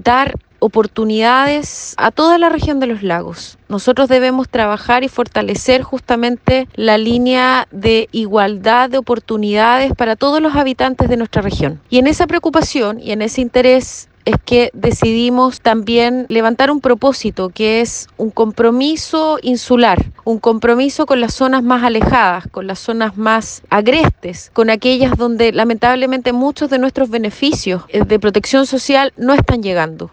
dar oportunidades a toda la región de los lagos. Nosotros debemos trabajar y fortalecer justamente la línea de igualdad de oportunidades para todos los habitantes de nuestra región. Y en esa preocupación y en ese interés es que decidimos también levantar un propósito que es un compromiso insular, un compromiso con las zonas más alejadas, con las zonas más agrestes, con aquellas donde lamentablemente muchos de nuestros beneficios de protección social no están llegando.